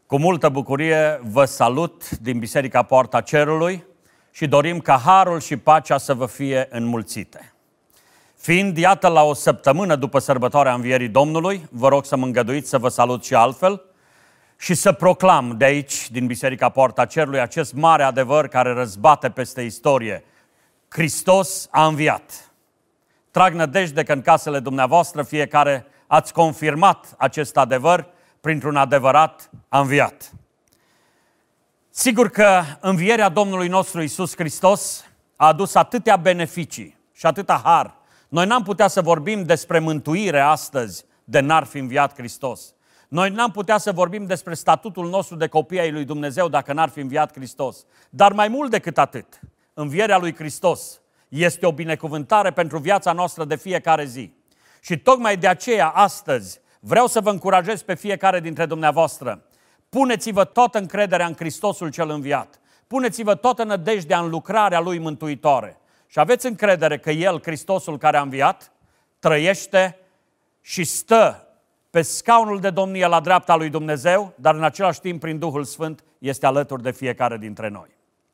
Cu multă bucurie vă salut din Biserica Poarta Cerului și dorim ca harul și pacea să vă fie înmulțite. Fiind, iată, la o săptămână după sărbătoarea Învierii Domnului, vă rog să mă îngăduiți să vă salut și altfel și să proclam de aici, din Biserica Poarta Cerului, acest mare adevăr care răzbate peste istorie. Hristos a înviat. Trag nădejde că în casele dumneavoastră fiecare ați confirmat acest adevăr printr-un adevărat a înviat. Sigur că învierea Domnului nostru Iisus Hristos a adus atâtea beneficii și atâta har. Noi n-am putea să vorbim despre mântuire astăzi de n-ar fi înviat Hristos. Noi n-am putea să vorbim despre statutul nostru de copii ai lui Dumnezeu dacă n-ar fi înviat Hristos. Dar mai mult decât atât, învierea lui Hristos este o binecuvântare pentru viața noastră de fiecare zi. Și tocmai de aceea astăzi vreau să vă încurajez pe fiecare dintre dumneavoastră. Puneți-vă toată încrederea în Hristosul cel înviat. Puneți-vă toată nădejdea în lucrarea Lui mântuitoare. Și aveți încredere că El, Hristosul care a înviat, trăiește și stă pe scaunul de domnie la dreapta lui Dumnezeu, dar în același timp, prin Duhul Sfânt, este alături de fiecare dintre noi.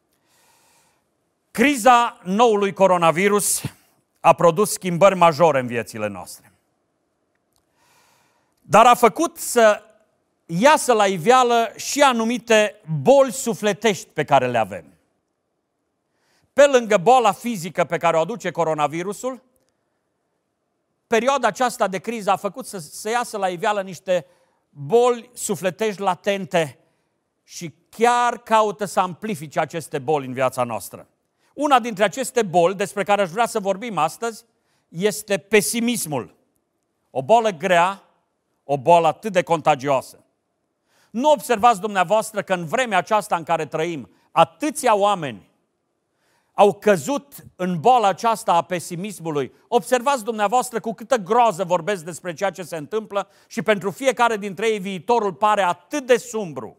Criza noului coronavirus a produs schimbări majore în viețile noastre. Dar a făcut să iasă la iveală și anumite boli sufletești pe care le avem. Pe lângă boala fizică pe care o aduce coronavirusul, perioada aceasta de criză a făcut să iasă la iveală niște boli sufletești latente și chiar caută să amplifice aceste boli în viața noastră. Una dintre aceste boli despre care aș vrea să vorbim astăzi este pesimismul. O boală grea, o boală atât de contagioasă. Nu observați dumneavoastră că în vremea aceasta în care trăim, atâția oameni au căzut în boala aceasta a pesimismului. Observați dumneavoastră cu câtă groază vorbesc despre ceea ce se întâmplă și pentru fiecare dintre ei viitorul pare atât de sumbru.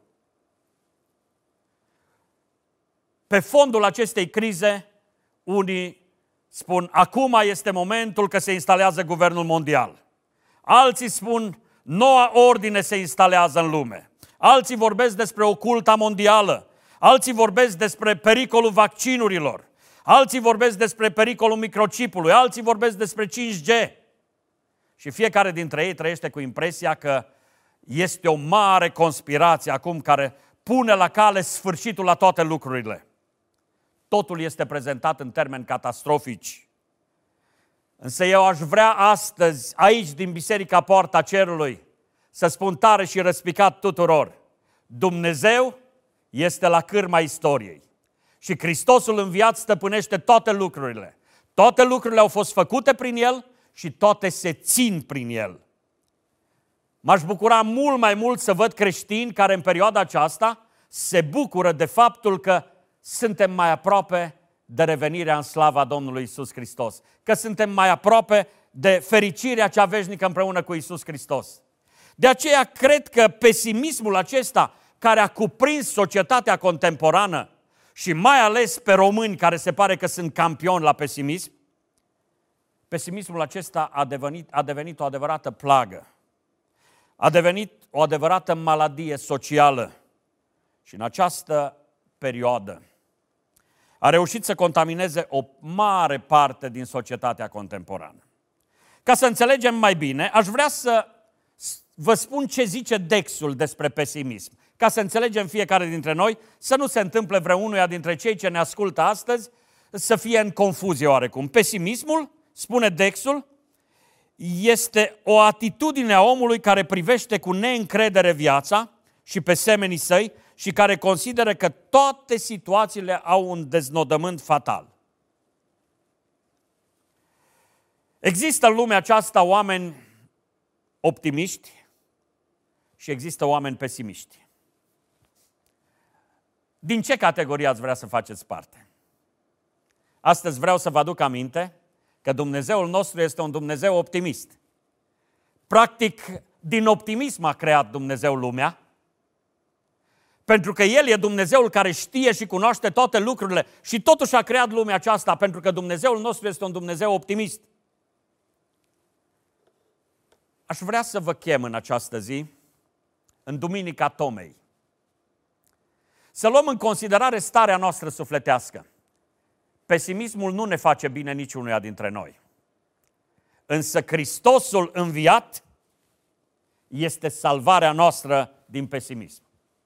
Pe fondul acestei crize, unii spun, acum este momentul că se instalează guvernul mondial. Alții spun, noua ordine se instalează în lume. Alții vorbesc despre oculta mondială. Alții vorbesc despre pericolul vaccinurilor. Alții vorbesc despre pericolul microchipului. Alții vorbesc despre 5G. Și fiecare dintre ei trăiește cu impresia că este o mare conspirație acum care pune la cale sfârșitul la toate lucrurile. Totul este prezentat în termeni catastrofici. Însă eu aș vrea astăzi, aici din Biserica Poarta Cerului, să spun tare și răspicat tuturor, Dumnezeu este la cârma istoriei. Și Hristosul înviat stăpânește toate lucrurile. Toate lucrurile au fost făcute prin El și toate se țin prin El. M-aș bucura mult mai mult să văd creștini care în perioada aceasta se bucură de faptul că suntem mai aproape de revenirea în slava Domnului Iisus Hristos. Că suntem mai aproape de fericirea cea veșnică împreună cu Iisus Hristos. De aceea cred că pesimismul acesta care a cuprins societatea contemporană și mai ales pe români care se pare că sunt campioni la pesimism, pesimismul acesta a devenit o adevărată plagă. A devenit o adevărată maladie socială și în această perioadă a reușit să contamineze o mare parte din societatea contemporană. Ca să înțelegem mai bine, aș vrea să vă spun ce zice Dexul despre pesimism, ca să înțelegem fiecare dintre noi, să nu se întâmple vreunuia dintre cei ce ne ascultă astăzi să fie în confuzie oarecum. Pesimismul, spune Dexul, este o atitudine a omului care privește cu neîncredere viața și pe semenii săi și care consideră că toate situațiile au un deznodământ fatal. Există în lumea aceasta oameni optimiști și există oameni pesimiști. Din ce categorie ați vrea să faceți parte? Astăzi vreau să vă aduc aminte că Dumnezeul nostru este un Dumnezeu optimist. Practic, din optimism a creat Dumnezeu lumea, pentru că El e Dumnezeul care știe și cunoaște toate lucrurile și totuși a creat lumea aceasta, pentru că Dumnezeul nostru este un Dumnezeu optimist. Aș vrea să vă chem în această zi, în Duminica Tomei, Să luăm în considerare starea noastră sufletească. Pesimismul nu ne face bine niciunuia dintre noi. Însă Hristosul înviat este salvarea noastră din pesimism.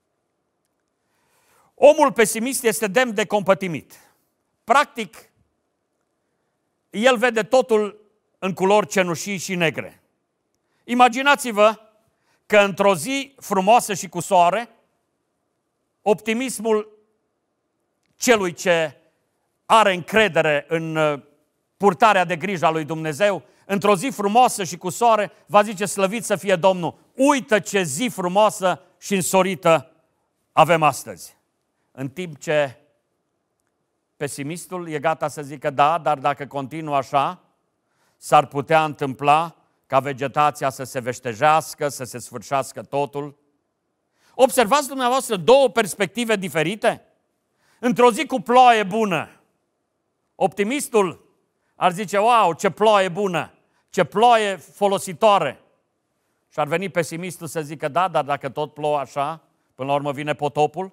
Omul pesimist este demn de compătimit. Practic, el vede totul în culori cenușii și negre. Imaginați-vă că într-o zi frumoasă și cu soare, optimismul celui ce are încredere în purtarea de grijă a lui Dumnezeu, într-o zi frumoasă și cu soare, va zice: slăvit să fie Domnul, uită ce zi frumoasă și însorită avem astăzi. În timp ce pesimistul e gata să zică: da, dar dacă continuă așa, s-ar putea întâmpla ca vegetația să se veștejească, să se sfârșească totul. Observați dumneavoastră două perspective diferite. Într-o zi cu ploaie bună, optimistul ar zice: wow, ce ploaie bună, ce ploaie folositoare. Și ar veni pesimistul să zică: da, dar dacă tot plouă așa, până la urmă vine potopul.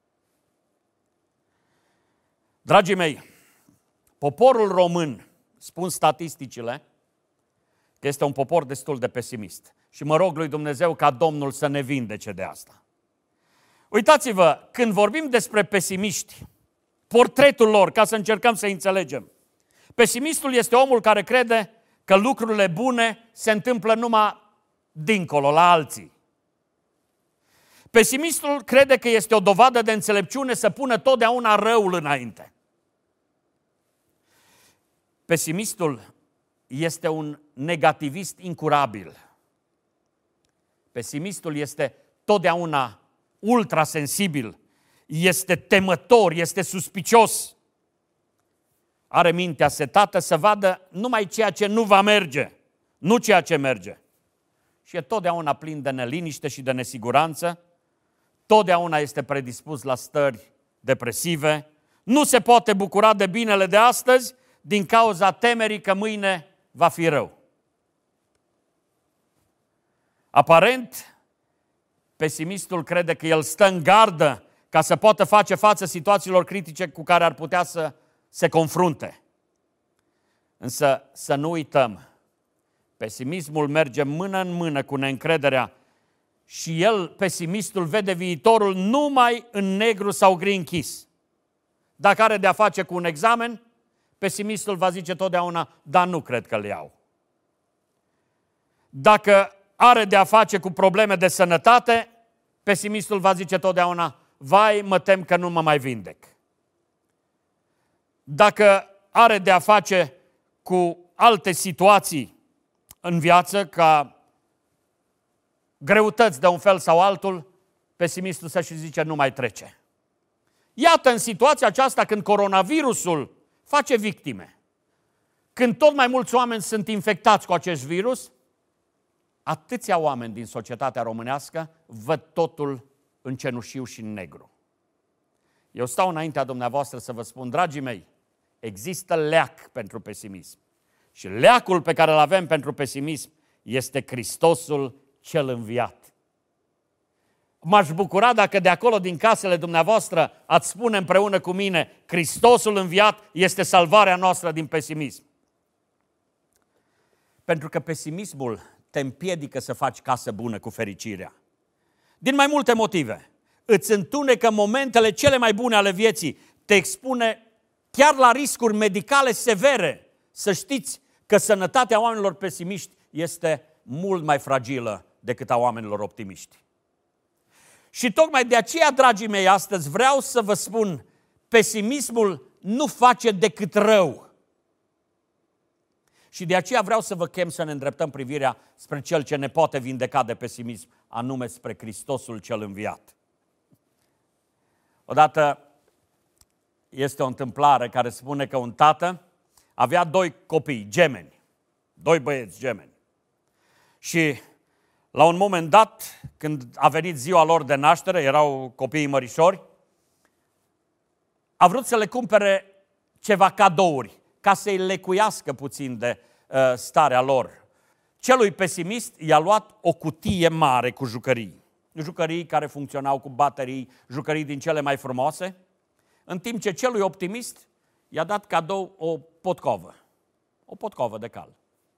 Dragii mei, poporul român, spun statisticile, că este un popor destul de pesimist. Și mă rog lui Dumnezeu ca Domnul să ne vindece de asta. Uitați-vă, când vorbim despre pesimiști, portretul lor, ca să încercăm să înțelegem. Pesimistul este omul care crede că lucrurile bune se întâmplă numai dincolo, la alții. Pesimistul crede că este o dovadă de înțelepciune să pună totdeauna răul înainte. Pesimistul este un negativist incurabil. Pesimistul este totdeauna ultrasensibil, este temător, este suspicios. Are mintea setată să vadă numai ceea ce nu va merge, nu ceea ce merge. Și e totdeauna plin de neliniște și de nesiguranță, totdeauna este predispus la stări depresive, nu se poate bucura de binele de astăzi din cauza temerii că mâine va fi rău. Aparent, pesimistul crede că el stă în gardă ca să poată face față situațiilor critice cu care ar putea să se confrunte. Însă să nu uităm, pesimismul merge mână în mână cu neîncrederea și el, pesimistul, vede viitorul numai în negru sau gri închis. Dacă are de-a face cu un examen, pesimistul va zice totdeauna: dar nu cred că îl iau. Dacă are de-a face cu probleme de sănătate, pesimistul va zice totdeauna: vai, mă tem că nu mă mai vindec. Dacă are de-a face cu alte situații în viață, ca greutăți de un fel sau altul, pesimistul să-și zice: nu mai trece. Iată, în situația aceasta, când coronavirusul face victime, când tot mai mulți oameni sunt infectați cu acest virus, atâția oameni din societatea românească văd totul în cenușiu și în negru. Eu stau înaintea dumneavoastră să vă spun: dragii mei, există leac pentru pesimism. Și leacul pe care îl avem pentru pesimism este Hristosul cel înviat. M-aș bucura dacă de acolo, din casele dumneavoastră, ați spune împreună cu mine: Hristosul înviat este salvarea noastră din pesimism. Pentru că pesimismul te împiedică să faci casă bună cu fericirea. Din mai multe motive. Îți întunecă momentele cele mai bune ale vieții, te expune chiar la riscuri medicale severe. Să știți că sănătatea oamenilor pesimiști este mult mai fragilă decât a oamenilor optimiști. Și tocmai de aceea, dragii mei, astăzi vreau să vă spun: pesimismul nu face decât rău. Și de aceea vreau să vă chem să ne îndreptăm privirea spre Cel ce ne poate vindeca de pesimism, anume spre Hristosul cel înviat. Odată este o întâmplare care spune că un tată avea 2 copii gemeni, 2 băieți gemeni. Și la un moment dat, când a venit ziua lor de naștere, erau copiii mărișori, a vrut să le cumpere ceva cadouri, ca să-i lecuiască puțin de starea lor. Celui pesimist i-a luat o cutie mare cu jucării. jucării care funcționau cu baterii, jucării din cele mai frumoase, în timp ce celui optimist i-a dat cadou o potcovă de cal.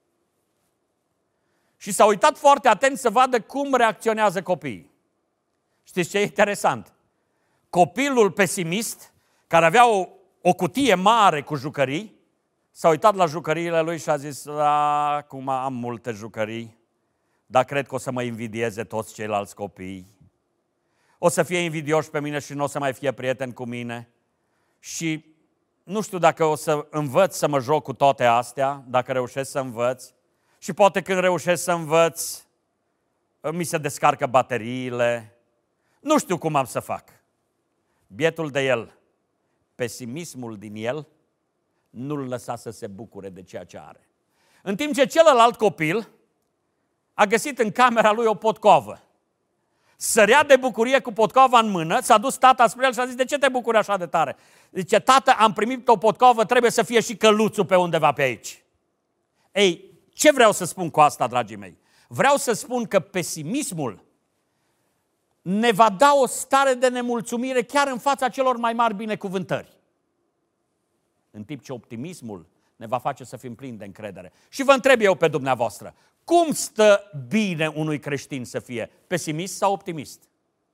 Și s-a uitat foarte atent să vadă cum reacționează copiii. Știți ce e interesant? Copilul pesimist, care avea o cutie mare cu jucării, s-a uitat la jucăriile lui și a zis: acum am multe jucării, dar cred că o să mă invidieze toți ceilalți copii. O să fie invidioși pe mine și nu o să mai fie prieten cu mine. Și nu știu dacă o să învăț să mă joc cu toate astea, dacă reușesc să învăț. Și poate când reușesc să învăț, mi se descarcă bateriile. Nu știu cum am să fac. Bietul de el, pesimismul din el, nu-l lăsa să se bucure de ceea ce are. În timp ce celălalt copil a găsit în camera lui o potcovă. Sărea de bucurie cu potcova în mână, s-a dus tata spre el și a zis: de ce te bucuri așa de tare? Zice: tată, am primit o potcovă, trebuie să fie și căluțul pe undeva pe aici. Ei, ce vreau să spun cu asta, dragii mei? Vreau să spun că pesimismul ne va da o stare de nemulțumire chiar în fața celor mai mari binecuvântări. În timp ce optimismul ne va face să fim plini de încredere. Și vă întreb eu pe dumneavoastră, cum stă bine unui creștin să fie? Pesimist sau optimist?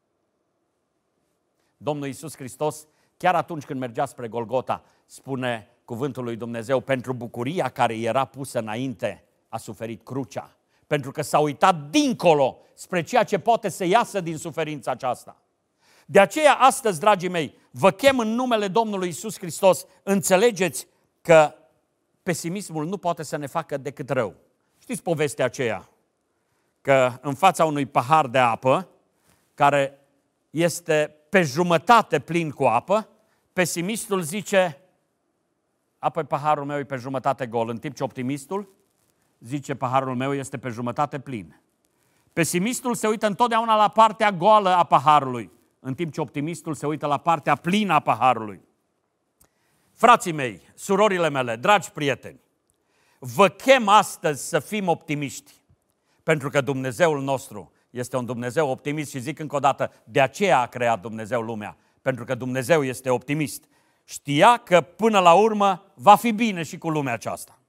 Domnul Iisus Hristos, chiar atunci când mergea spre Golgota, spune cuvântul lui Dumnezeu, pentru bucuria care era pusă înainte, a suferit crucea. Pentru că s-a uitat dincolo spre ceea ce poate să iasă din suferința aceasta. De aceea, astăzi, dragii mei, vă chem în numele Domnului Iisus Hristos, înțelegeți că pesimismul nu poate să ne facă decât rău. Știți povestea aceea? Că în fața unui pahar de apă, care este pe jumătate plin cu apă, pesimistul zice: apoi paharul meu e pe jumătate gol, în timp ce optimistul zice: paharul meu este pe jumătate plin. Pesimistul se uită întotdeauna la partea goală a paharului, în timp ce optimistul se uită la partea plină a paharului. Frații mei, surorile mele, dragi prieteni, vă chem astăzi să fim optimiști, pentru că Dumnezeul nostru este un Dumnezeu optimist și zic încă o dată, de aceea a creat Dumnezeu lumea, pentru că Dumnezeu este optimist. Știa că până la urmă va fi bine și cu lumea aceasta.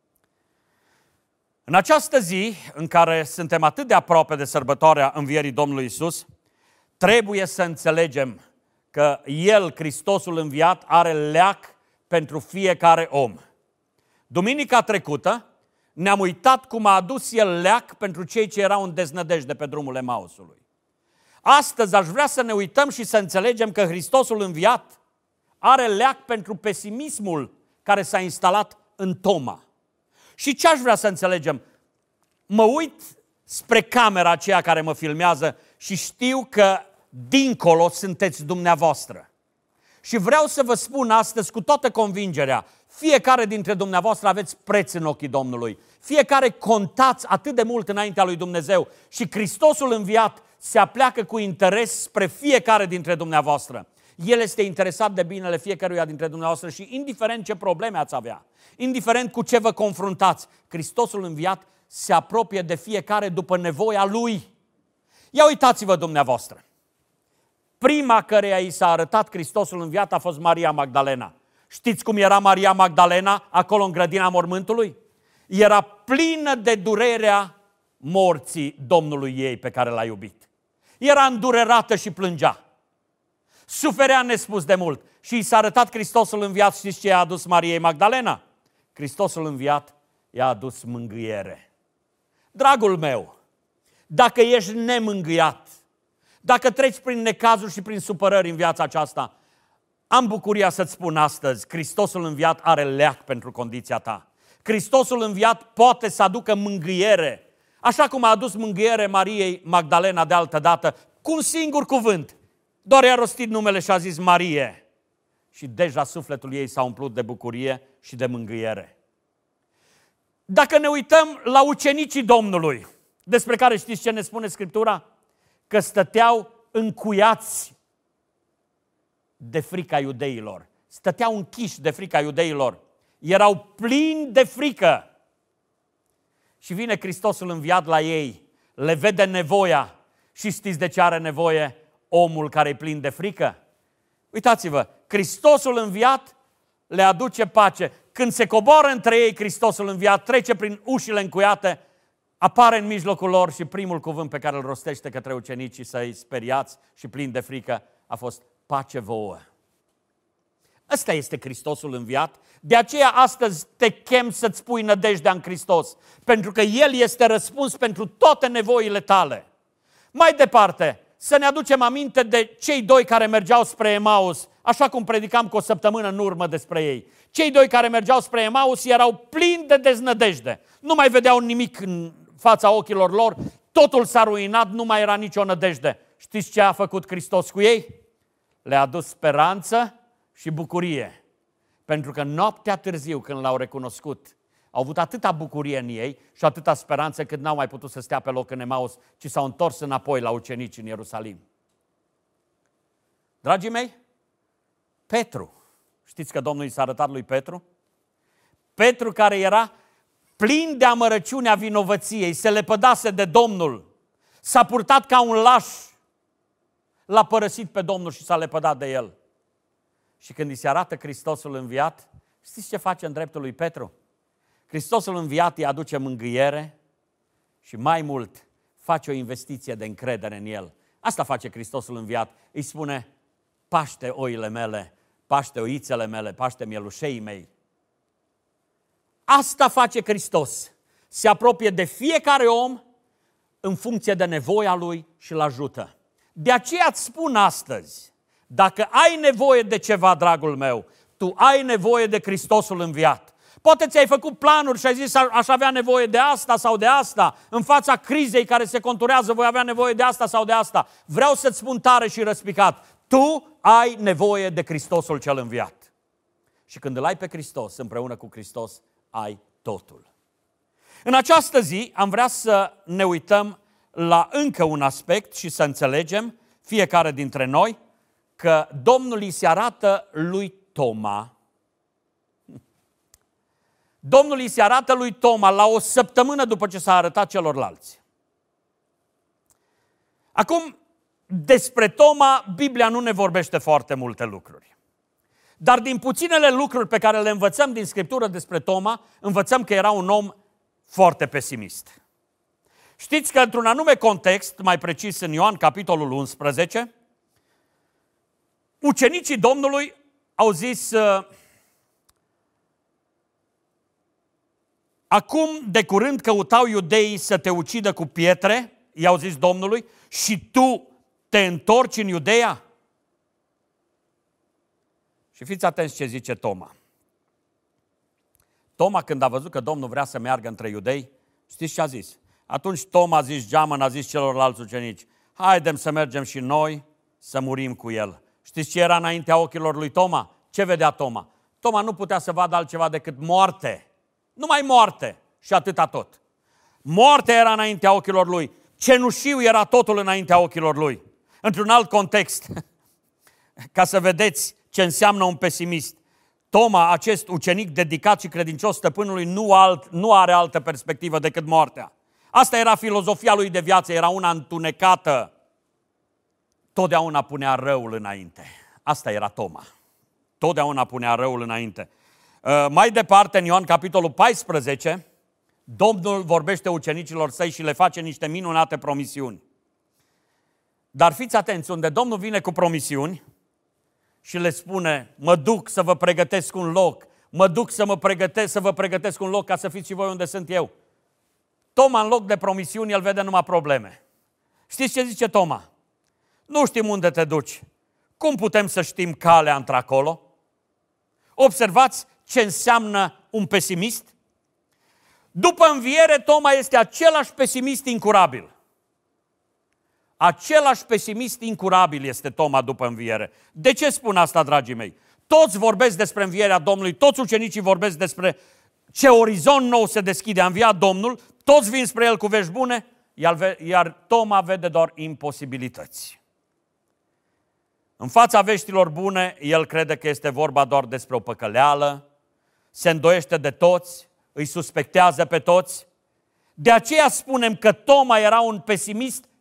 În această zi în care suntem atât de aproape de sărbătoarea învierii Domnului Iisus, trebuie să înțelegem că El, Hristosul înviat, are leac pentru fiecare om. Duminica trecută ne-am uitat cum a adus El leac pentru cei ce erau în deznădejde pe drumul Emausului. Astăzi aș vrea să ne uităm și să înțelegem că Hristosul înviat are leac pentru pesimismul care s-a instalat în Toma. Și ce aș vrea să înțelegem? Mă uit spre camera aceea care mă filmează și știu că dincolo sunteți dumneavoastră. Și vreau să vă spun astăzi cu toată convingerea, fiecare dintre dumneavoastră aveți preț în ochii Domnului. Fiecare contați atât de mult înaintea lui Dumnezeu și Hristosul înviat se apleacă cu interes spre fiecare dintre dumneavoastră. El este interesat de binele fiecăruia dintre dumneavoastră și indiferent ce probleme ați avea, indiferent cu ce vă confruntați, Hristosul înviat se apropie de fiecare după nevoia Lui. Ia uitați-vă dumneavoastră. Prima căreia i s-a arătat Hristosul înviat a fost Maria Magdalena. Știți cum era Maria Magdalena acolo în grădina mormântului? Era plină de durerea morții Domnului ei pe care l-a iubit. Era îndurerată și plângea. Suferea nespus de mult și i s-a arătat Hristosul înviat. Știți ce i-a adus Mariei Magdalena? Hristosul înviat i-a adus mângâiere. Dragul meu, dacă ești nemângâiat, dacă treci prin necazuri și prin supărări în viața aceasta, am bucuria să-ți spun astăzi, Hristosul înviat are leac pentru condiția ta. Hristosul înviat poate să aducă mângâiere, așa cum a adus mângâiere Mariei Magdalena de altă dată, cu un singur cuvânt. Doar i-a rostit numele și a zis Marie. Și deja sufletul ei s-a umplut de bucurie și de mângâiere. Dacă ne uităm la ucenicii Domnului, despre care știți ce ne spune Scriptura? Că stăteau încuiați de frica iudeilor. Stăteau închiși de frica iudeilor. Erau plini de frică. Și vine Hristosul înviat la ei, le vede nevoia Și știți de ce are nevoie omul care e plin de frică? Uitați-vă, Hristosul înviat le aduce pace. Când se coboară între ei Hristosul înviat, trece prin ușile încuiate, apare în mijlocul lor și primul cuvânt pe care îl rostește către ucenicii săi speriați și plini de frică a fost pace vouă. Ăsta este Hristosul înviat. De aceea astăzi te chem să-ți pui nădejdea în Hristos, pentru că El este răspuns pentru toate nevoile tale. Mai departe, să ne aducem aminte de cei doi care mergeau spre Emaus, așa cum predicam cu o săptămână în urmă despre ei. Cei doi care mergeau spre Emaus erau plini de deznădejde. Nu mai vedeau nimic în fața ochilor lor, totul s-a ruinat, nu mai era nicio nădejde. Știți ce a făcut Hristos cu ei? Le-a adus speranță și bucurie. Pentru că noaptea târziu, când l-au recunoscut, au avut atâta bucurie în ei și atâta speranță cât n-au mai putut să stea pe loc în Emaus, ci s-au întors înapoi la ucenici în Ierusalim. Dragii mei, Petru, știți că Domnul i s-a arătat lui Petru? Petru care era plin de amărăciunea vinovăției, se lepădase de Domnul, s-a purtat ca un laș, l-a părăsit pe Domnul și s-a lepădat de el. Și când îi se arată Hristosul înviat, știți ce face în dreptul lui Petru? Hristosul înviat îi aduce mângâiere și mai mult face o investiție de încredere în el. Asta face Hristosul înviat. Îi spune, paște oile mele, paște oițele mele, paște mielușeii mei. Asta face Hristos. Se apropie de fiecare om în funcție de nevoia lui și îl ajută. De aceea îți spun astăzi, dacă ai nevoie de ceva, dragul meu, tu ai nevoie de Hristosul înviat. Poate ți-ai făcut planuri și ai zis, aș avea nevoie de asta sau de asta. În fața crizei care se conturează, voi avea nevoie de asta sau de asta. Vreau să-ți spun tare și răspicat, tu ai nevoie de Hristosul cel înviat. Și când îl ai pe Hristos, împreună cu Hristos, ai totul. În această zi am vrea să ne uităm la încă un aspect și să înțelegem, fiecare dintre noi, că Domnul îi se arată lui Toma. Domnul îi se arată lui Toma la o săptămână după ce s-a arătat celorlalți. Acum, despre Toma, Biblia nu ne vorbește foarte multe lucruri. Dar din puținele lucruri pe care le învățăm din Scriptură despre Toma, învățăm că era un om foarte pesimist. Știți că într-un anume context, mai precis în Ioan, capitolul 11, ucenicii Domnului au zis, acum de curând căutau iudeii să te ucidă cu pietre, i-au zis Domnului, și tu te întorci în Iudeea? Și fiți atenți ce zice Toma. Toma, când a văzut că Domnul vrea să meargă între iudei, știți ce a zis? Atunci Toma a zis, geamăn, a zis celorlalți ucenici, haidem să mergem și noi să murim cu el. Știți ce era înaintea ochilor lui Toma? Ce vedea Toma? Toma nu putea să vadă altceva decât moarte. Numai moarte și atâta tot. Moartea era înaintea ochilor lui. Cenușiu era totul înaintea ochilor lui. Într-un alt context, ca să vedeți ce înseamnă un pesimist, Toma, acest ucenic dedicat și credincios stăpânului, nu are altă perspectivă decât moartea. Asta era filozofia lui de viață, era una întunecată. Totdeauna punea răul înainte. Asta era Toma. Totdeauna punea răul înainte. Mai departe, în Ioan capitolul 14, Domnul vorbește ucenicilor săi și le face niște minunate promisiuni. Dar fiți atenți, unde Domnul vine cu promisiuni și le spune, mă duc să vă pregătesc un loc, mă duc să vă pregătesc un loc ca să fiți și voi unde sunt eu. Toma, în loc de promisiuni, el vede numai probleme. Știți ce zice Toma? Nu știm unde te duci. Cum putem să știm calea într-acolo? Observați ce înseamnă un pesimist? După înviere, Toma este același pesimist incurabil. Același pesimist incurabil este Toma după înviere. De ce spun asta, dragii mei? Toți vorbesc despre învierea Domnului, toți ucenicii vorbesc despre ce orizont nou se deschide, a înviat Domnul, toți vin spre el cu vești bune, iar Toma vede doar imposibilități. În fața veștilor bune, el crede că este vorba doar despre o păcăleală, se îndoiește de toți, îi suspectează pe toți. De aceea spunem că Toma era un pesimist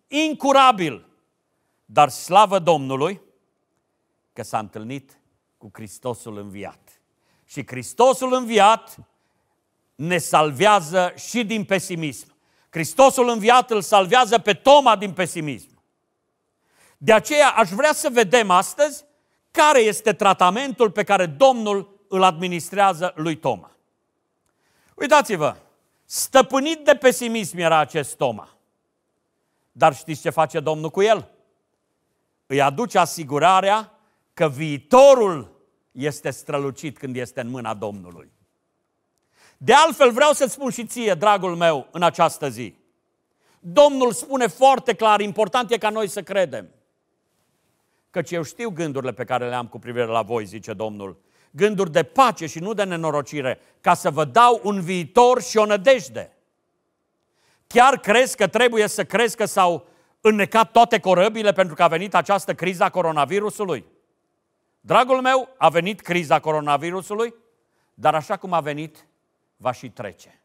incurabil. Dar slavă Domnului că s-a întâlnit cu Hristosul înviat. Și Hristosul înviat ne salvează și din pesimism. Hristosul înviat îl salvează pe Toma din pesimism. De aceea aș vrea să vedem astăzi care este tratamentul pe care Domnul îl administrează lui Toma. Uitați-vă, stăpânit de pesimism era acest Toma. Dar știți ce face Domnul cu el? Îi aduce asigurarea că viitorul este strălucit când este în mâna Domnului. De altfel vreau să-ți spun și ție, dragul meu, în această zi. Domnul spune foarte clar, important e ca noi să credem. Căci eu știu gândurile pe care le am cu privire la voi, zice Domnul. Gânduri de pace și nu de nenorocire, ca să vă dau un viitor și o nădejde. Chiar crezi că trebuie să crezi că s-au înnecat toate corăbile pentru că a venit această criză a coronavirusului? Dragul meu, a venit criza coronavirusului, dar așa cum a venit, va și trece.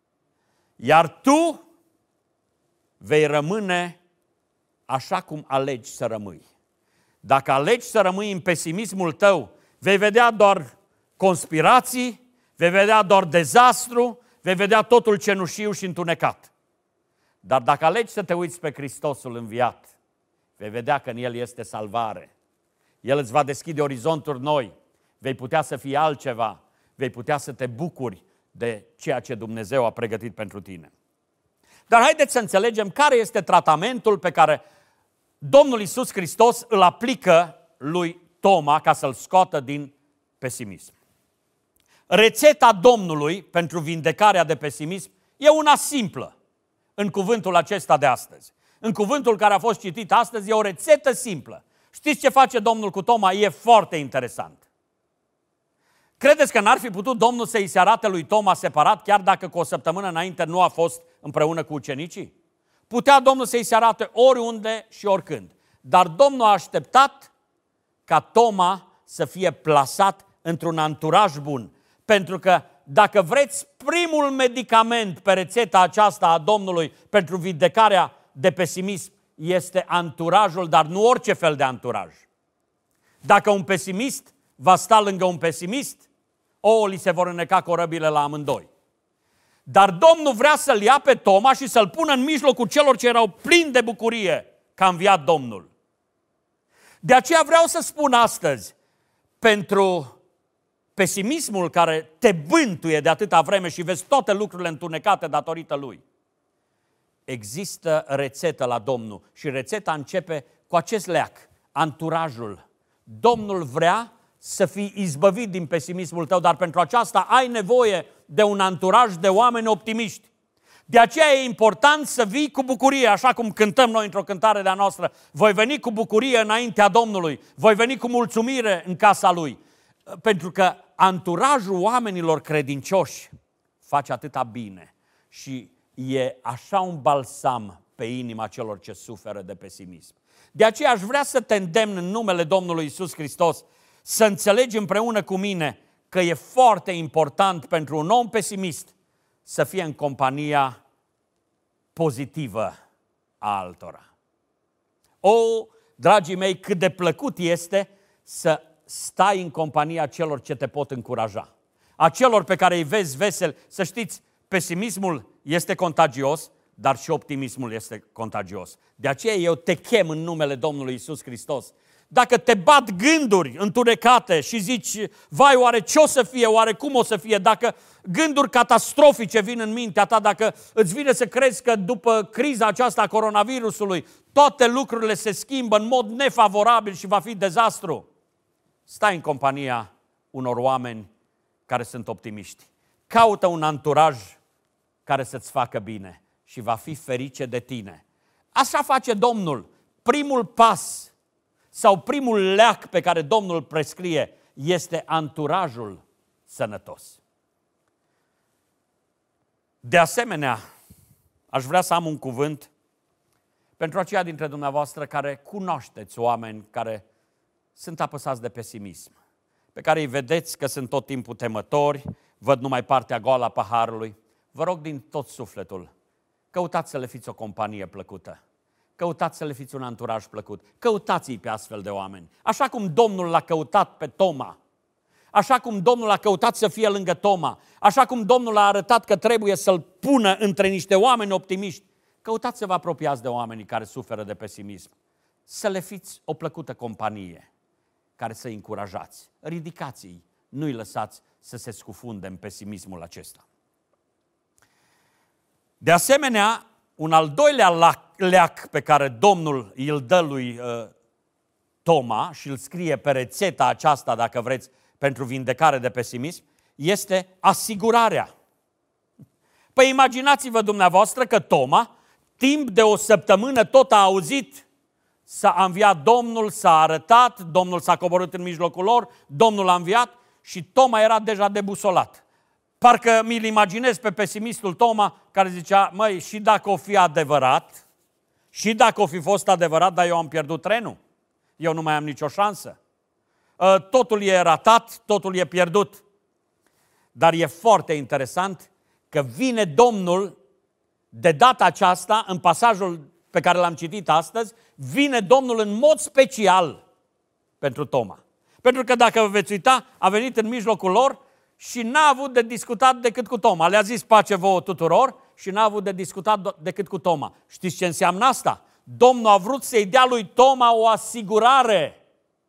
Iar tu vei rămâne așa cum alegi să rămâi. Dacă alegi să rămâi în pesimismul tău, vei vedea doar conspirații, vei vedea doar dezastru, vei vedea totul cenușiu și întunecat. Dar dacă alegi să te uiți pe Hristosul înviat, vei vedea că în El este salvare. El îți va deschide orizonturi noi, vei putea să fii altceva, vei putea să te bucuri de ceea ce Dumnezeu a pregătit pentru tine. Dar haideți să înțelegem care este tratamentul pe care Domnul Iisus Hristos îl aplică lui Toma ca să-l scoată din pesimism. Rețeta Domnului pentru vindecarea de pesimism e una simplă în cuvântul acesta de astăzi. În cuvântul care a fost citit astăzi e o rețetă simplă. Știți ce face Domnul cu Toma? E foarte interesant. Credeți că n-ar fi putut Domnul să-i se arate lui Toma separat, chiar dacă cu o săptămână înainte nu a fost împreună cu ucenicii? Putea Domnul să-i se arate oriunde și oricând. Dar Domnul a așteptat ca Toma să fie plasat într-un anturaj bun. Pentru că, dacă vreți, primul medicament pe rețeta aceasta a Domnului pentru vindecarea de pesimism este anturajul, dar nu orice fel de anturaj. Dacă un pesimist va sta lângă un pesimist, li se vor înneca corăbile la amândoi. Dar Domnul vrea să-l ia pe Toma și să-l pună în mijlocul celor ce erau plini de bucurie că a înviat Domnul. De aceea vreau să spun astăzi, pentru pesimismul care te bântuie de atâta vreme și vezi toate lucrurile întunecate datorită lui, există rețetă la Domnul și rețeta începe cu acest leac, anturajul. Domnul vrea să fii izbăvit din pesimismul tău, dar pentru aceasta ai nevoie de un anturaj de oameni optimiști. De aceea e important să vii cu bucurie, așa cum cântăm noi într-o cântare de-a noastră. Voi veni cu bucurie înaintea Domnului, voi veni cu mulțumire în casa Lui. Pentru că anturajul oamenilor credincioși face atâta bine și e așa un balsam pe inima celor ce suferă de pesimism. De aceea aș vrea să te îndemn în numele Domnului Iisus Hristos să înțelegi împreună cu mine că e foarte important pentru un om pesimist să fie în compania pozitivă a altora. Dragii mei, cât de plăcut este să stai în compania celor ce te pot încuraja. A celor pe care îi vezi veseli. Să știți, pesimismul este contagios, dar și optimismul este contagios. De aceea eu te chem în numele Domnului Iisus Hristos. Dacă te bat gânduri întunecate și zici, vai, oare ce o să fie, oare cum o să fie, dacă gânduri catastrofice vin în mintea ta, dacă îți vine să crezi că după criza aceasta a coronavirusului toate lucrurile se schimbă în mod nefavorabil și va fi dezastru, stai în compania unor oameni care sunt optimiști. Caută un anturaj care să-ți facă bine și va fi ferice de tine. Așa face Domnul. Primul pas sau primul leac pe care Domnul îl prescrie este anturajul sănătos. De asemenea, aș vrea să am un cuvânt pentru aceia dintre dumneavoastră care cunoașteți oameni care sunt apăsați de pesimism, pe care îi vedeți că sunt tot timpul temători, văd numai partea goală a paharului. Vă rog din tot sufletul, căutați să le fiți o companie plăcută. căutați să le fiți un anturaj plăcut. Căutați-i pe astfel de oameni. Așa cum Domnul l-a căutat pe Toma, așa cum Domnul a căutat să fie lângă Toma, așa cum Domnul a arătat că trebuie să-l pună între niște oameni optimiști, căutați să vă apropiați de oamenii care suferă de pesimism. Să le fiți o plăcută companie care să-i încurajați. Ridicați-i, nu-i lăsați să se scufunde în pesimismul acesta. De asemenea, un al doilea leac pe care Domnul îl dă lui Toma și îl scrie pe rețeta aceasta, dacă vreți, pentru vindecare de pesimism, este asigurarea. Păi imaginați-vă dumneavoastră că Toma, timp de o săptămână, tot a auzit, s-a înviat Domnul, s-a arătat, Domnul s-a coborât în mijlocul lor, Domnul a înviat și Toma era deja debusolat. Parcă mi-l imaginez pe pesimistul Toma care zicea, măi, și dacă o fi adevărat, și dacă o fi fost adevărat, dar eu am pierdut trenul, eu nu mai am nicio șansă. Totul e ratat, totul e pierdut. Dar e foarte interesant că vine Domnul, de data aceasta, în pasajul pe care l-am citit astăzi, vine Domnul în mod special pentru Toma. Pentru că dacă vă veți uita, a venit în mijlocul lor și n-a avut de discutat decât cu Toma. Le-a zis pace vouă tuturor și n-a avut de discutat decât cu Toma. Știți ce înseamnă asta? Domnul a vrut să-i dea lui Toma o asigurare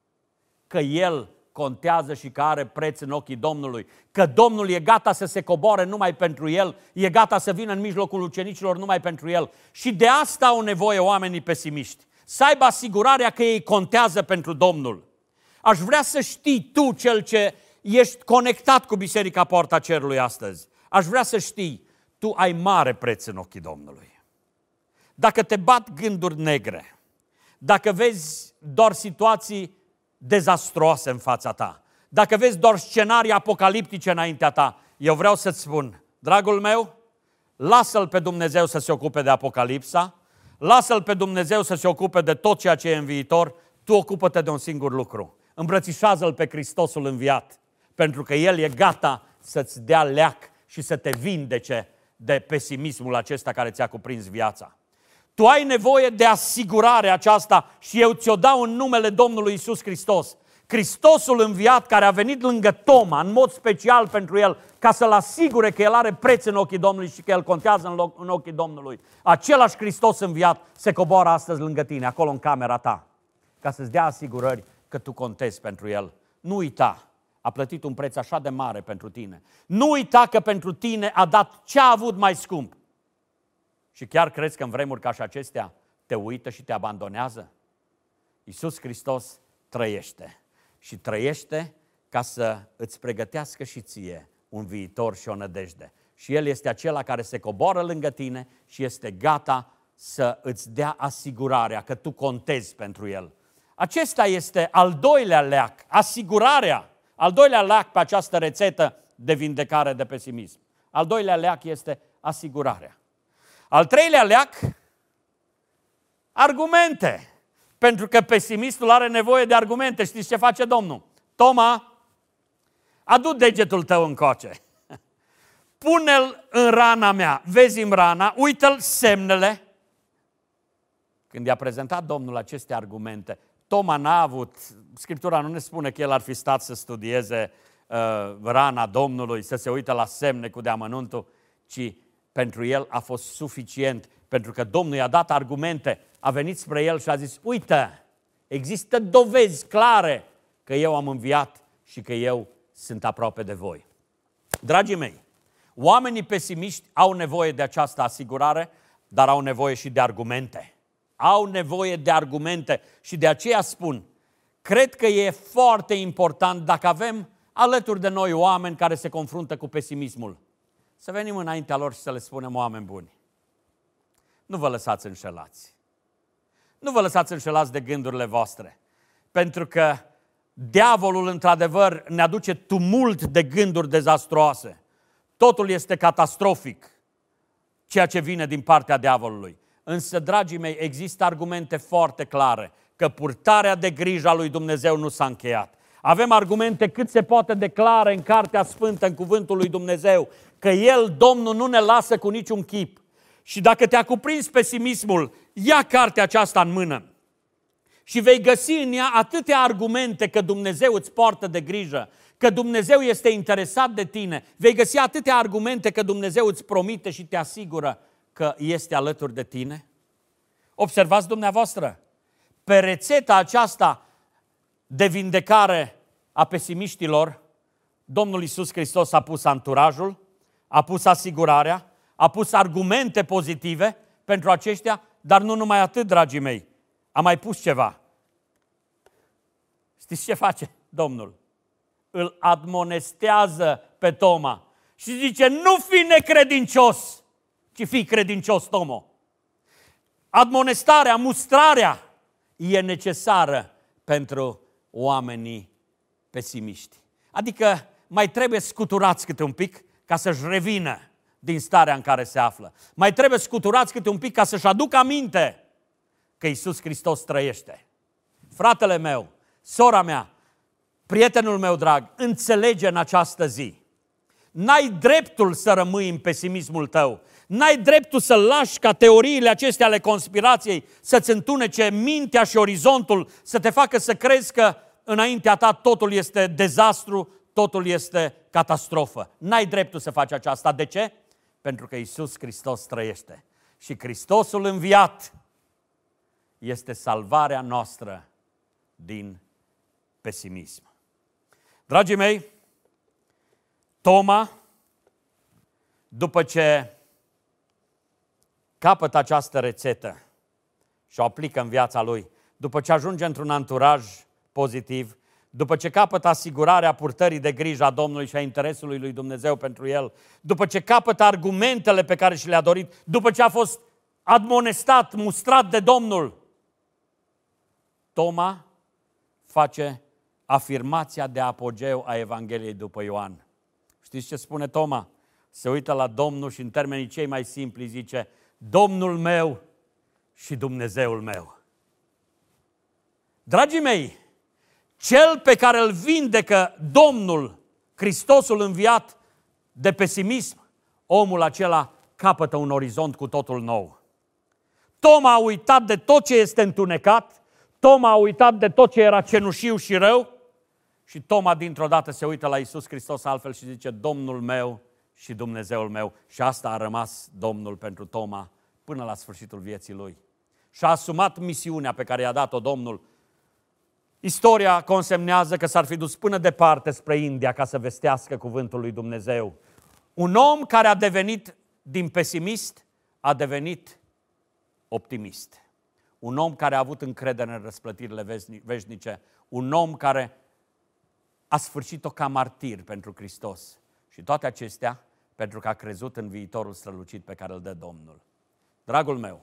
că el contează și că are preț în ochii Domnului, că Domnul e gata să se coboare numai pentru el, e gata să vină în mijlocul ucenicilor numai pentru el. Și de asta au nevoie oamenii pesimiști, să aibă asigurarea că ei contează pentru Domnul. Aș vrea să știi tu, cel ce ești conectat cu Biserica Poarta Cerului astăzi, aș vrea să știi, tu ai mare preț în ochii Domnului. Dacă te bat gânduri negre, dacă vezi doar situații dezastroase în fața ta, dacă vezi doar scenarii apocaliptice înaintea ta, eu vreau să-ți spun, dragul meu, lasă-L pe Dumnezeu să se ocupe de Apocalipsa, lasă-L pe Dumnezeu să se ocupe de tot ceea ce e în viitor, tu ocupă-te de un singur lucru, îmbrățișează-L pe Hristosul înviat, pentru că El e gata să-ți dea leac și să te vindece de pesimismul acesta care ți-a cuprins viața. Tu ai nevoie de asigurarea aceasta și eu ți-o dau în numele Domnului Iisus Hristos. Hristosul înviat care a venit lângă Toma, în mod special pentru el, ca să-l asigure că el are preț în ochii Domnului și că el contează în ochii Domnului. Același Hristos înviat se coboară astăzi lângă tine, acolo în camera ta, ca să-ți dea asigurări că tu contezi pentru el. Nu uita, a plătit un preț așa de mare pentru tine. Nu uita că pentru tine a dat ce a avut mai scump. Și chiar crezi că în vremuri ca și acestea te uită și te abandonează? Iisus Hristos trăiește și trăiește ca să îți pregătească și ție un viitor și o nădejde. Și El este acela care se coboară lângă tine și este gata să îți dea asigurarea că tu contezi pentru El. Acesta este al doilea leac, asigurarea, al doilea leac pe această rețetă de vindecare de pesimism. Al doilea leac este asigurarea. Al treilea leac, argumente. Pentru că pesimistul are nevoie de argumente. Știți ce face Domnul? Toma, adu degetul tău încoace. Pune-l în rana mea. Vezi-mi rana, uită-l semnele. Când i-a prezentat Domnul aceste argumente, Toma n-a avut, Scriptura nu ne spune că el ar fi stat să studieze rana Domnului, să se uite la semne cu deamănuntul, ci pentru el a fost suficient, pentru că Domnul i-a dat argumente, a venit spre el și a zis, uite, există dovezi clare că eu am înviat și că eu sunt aproape de voi. Dragii mei, oamenii pesimiști au nevoie de această asigurare, dar au nevoie și de argumente. Au nevoie de argumente și de aceea spun, cred că e foarte important dacă avem alături de noi oameni care se confruntă cu pesimismul, să venim înaintea lor și să le spunem, oameni buni, nu vă lăsați înșelați. Nu vă lăsați înșelați de gândurile voastre, pentru că diavolul, într-adevăr, ne aduce tumult de gânduri dezastruoase. Totul este catastrofic, ceea ce vine din partea diavolului. Însă, dragii mei, există argumente foarte clare că purtarea de grijă a lui Dumnezeu nu s-a încheiat. Avem argumente cât se poate declare în Cartea Sfântă, în Cuvântul lui Dumnezeu, că El, Domnul, nu ne lasă cu niciun chip Și dacă te-a cuprins pesimismul, ia cartea aceasta în mână și vei găsi în ea atâtea argumente că Dumnezeu îți poartă de grijă, că Dumnezeu este interesat de tine. Vei găsi atâtea argumente că Dumnezeu îți promite și te asigură că este alături de tine. Observați dumneavoastră, pe rețeta aceasta de vindecare a pesimiștilor, Domnul Iisus Hristos a pus anturajul, a pus asigurarea, a pus argumente pozitive pentru aceștia, dar nu numai atât, dragii mei, a mai pus ceva. Știți ce face Domnul? Îl admonestează pe Toma și zice, nu fi necredincios, ci fii credincios, Tomo. Admonestarea, mustrarea e necesară pentru oamenii pesimiști. Adică mai trebuie scuturați câte un pic ca să-și revină din starea în care se află. Mai trebuie scuturați câte un pic ca să-și aducă aminte că Iisus Hristos trăiește. Fratele meu, sora mea, prietenul meu drag, înțelege în această zi. N-ai dreptul să rămâi în pesimismul tău. N-ai dreptul să lași ca teoriile acestea ale conspirației să-ți întunece mintea și orizontul, să te facă să crezi că înaintea ta totul este dezastru, totul este catastrofă. N-ai dreptul să faci aceasta. De ce? Pentru că Iisus Hristos trăiește. Și Hristosul înviat este salvarea noastră din pesimism. Dragii mei, Toma, după ce capătă această rețetă și o aplică în viața lui, după ce ajunge într-un anturaj pozitiv, după ce capătă asigurarea purtării de grijă a Domnului și a interesului lui Dumnezeu pentru el, după ce capătă argumentele pe care și le-a dorit, după ce a fost admonestat, mustrat de Domnul, Toma face afirmația de apogeu a Evangheliei după Ioan. Știți ce spune Toma? Se uită la Domnul și în termenii cei mai simpli zice, Domnul meu și Dumnezeul meu. Dragii mei, cel pe care îl vindecă Domnul, Hristosul înviat de pesimism, omul acela capătă un orizont cu totul nou. Toma a uitat de tot ce este întunecat, Toma a uitat de tot ce era cenușiu și rău și Toma dintr-o dată se uită la Iisus Hristos altfel și zice, Domnul meu și Dumnezeul meu. Și asta a rămas Domnul pentru Toma până la sfârșitul vieții lui. Și-a asumat misiunea pe care i-a dat-o Domnul. Istoria consemnează că s-ar fi dus până departe spre India ca să vestească cuvântul lui Dumnezeu. Un om care a devenit din pesimist, a devenit optimist. Un om care a avut încredere în răsplătirile veșnice. Un om care a sfârșit-o ca martir pentru Hristos. Și toate acestea pentru că a crezut în viitorul strălucit pe care îl dă Domnul. Dragul meu,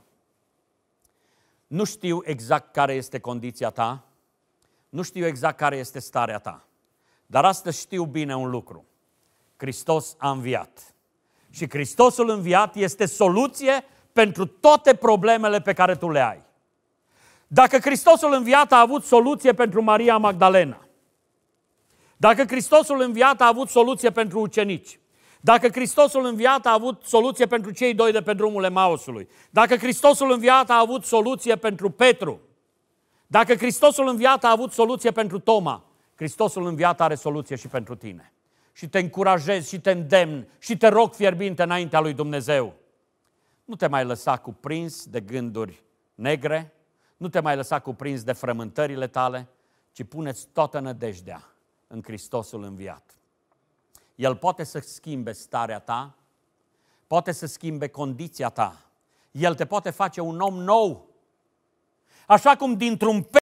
nu știu exact care este condiția ta, nu știu exact care este starea ta, dar astăzi știu bine un lucru. Hristos a înviat. Și Hristosul înviat este soluție pentru toate problemele pe care tu le ai. Dacă Hristosul înviat a avut soluție pentru Maria Magdalena, dacă Hristosul înviat a avut soluție pentru ucenici, dacă Hristosul înviat a avut soluție pentru cei doi de pe drumul Emausului, dacă Hristosul înviat a avut soluție pentru Petru, dacă Hristosul înviat a avut soluție pentru Toma, Hristosul înviat are soluție și pentru tine. Și te încurajez și te îndemn și te rog fierbinte înaintea lui Dumnezeu. Nu te mai lăsa cuprins de gânduri negre, nu te mai lăsa cuprins de frământările tale, ci pune-ți toată nădejdea în Hristosul înviat. El poate să schimbe starea ta, poate să schimbe condiția ta. El te poate face un om nou. Așa cum dintr-un